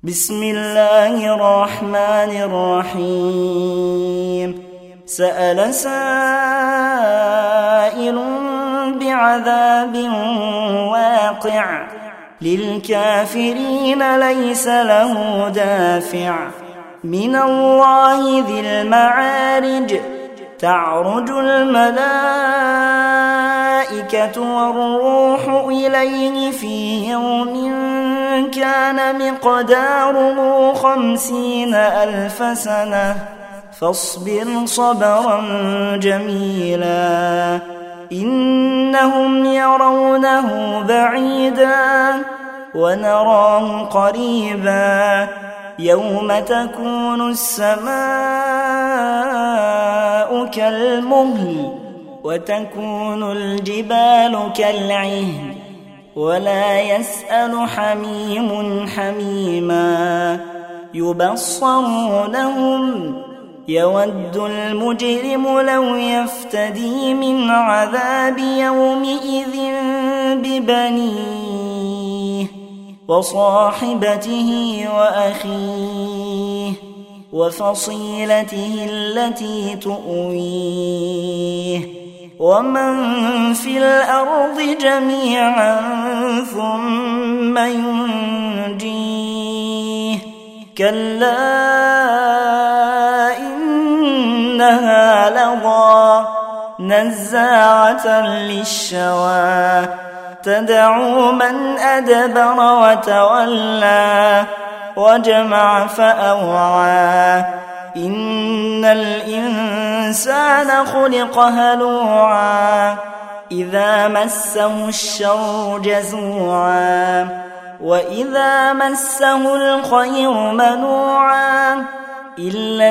بسم الله الرحمن الرحيم سأل سائل بعذاب واقع للكافرين ليس له دافع من الله ذي المعارج تعرج الملائكة والروح إليه في يوم كان مقداره 50,000 سنة فاصبر صبرا جميلا إنهم يرونه بعيدا ونراه قريبا يوم تكون السماء كالمهل وتكون الجبال كالعهن ولا يسأل حميم حميما يبصرونهم يود المجرم لو يفتدي من عذاب يومئذ ببنيه وصاحبته وأخيه وفصيلته التي تؤويه ومن في الأرض جميعا ثم ينجيه كلا إنها لظى نزاعة للشوى تدعو من أدبر وتولى وجمع فأوعى إن الإنسان خلق هلوعا إذا مسه الشر جزوعا وإذا مسه الخير منوعا إلا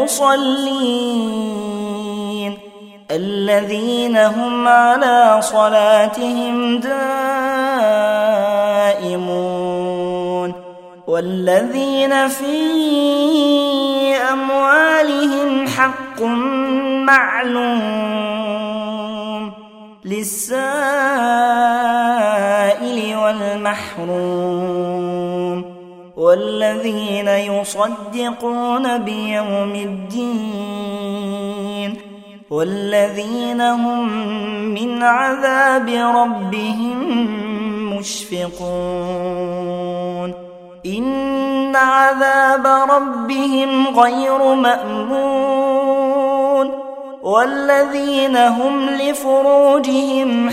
المصلين الذين هم على صلاتهم دائمون والذين في أموالهم حق معلوم للسائل والمحروم والذين يصدقون بيوم الدين والذين هم من عذاب ربهم مشفقون إن عذاب ربهم غير مأمون والذين هم لفروجهم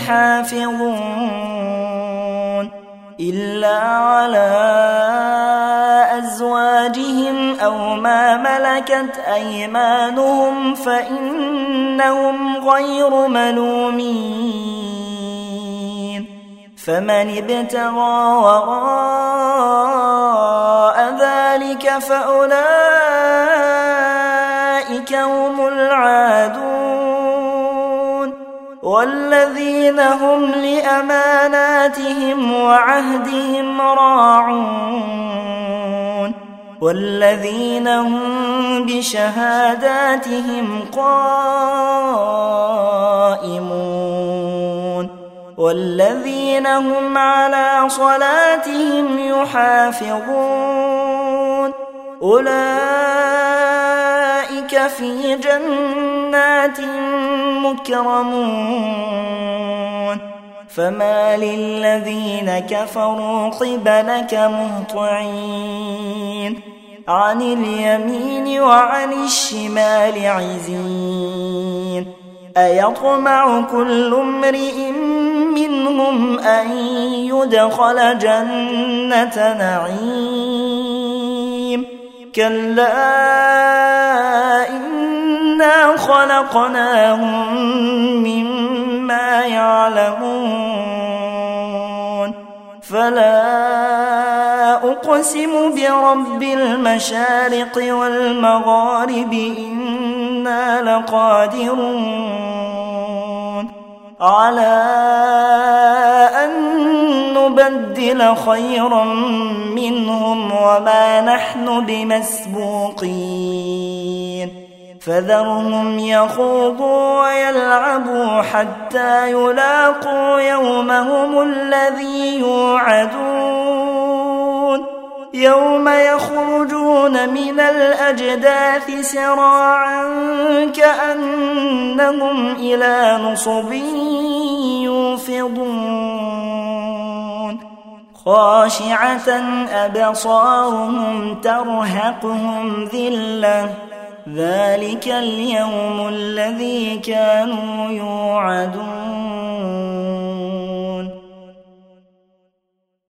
حافظون إلا على أزواجهم أو ما ملكت أيمانهم فإنهم غير ملومين فمن ابتغى وراء ذلك فأولئك هم العادون والذين هم لأماناتهم وعهدهم راعون والذين هم بشهاداتهم قائمون والذين هم على صلاتهم يحافظون أولئك في جنات مكرمون فما للذين كفروا قبلك مهطعين عن اليمين وعن الشمال عزين أيطمع كل امرئ منهم أن يدخل جنة نعيم كلا إنا خلقناهم مما يعلمون فلا أقسم برب المشارق والمغارب إنا لقادرون على أن نبدل خيرا منهم وما نحن بمسبوقين فذرهم يخوضوا ويلعبوا حتى يلاقوا يومهم الذي يوعدون يوم يخرجون من الأجداث سراعا كأنهم إلى نصب يوفضون خاشعة أبصارهم ترهقهم ذلة ذلك اليوم الذي كانوا يوعدون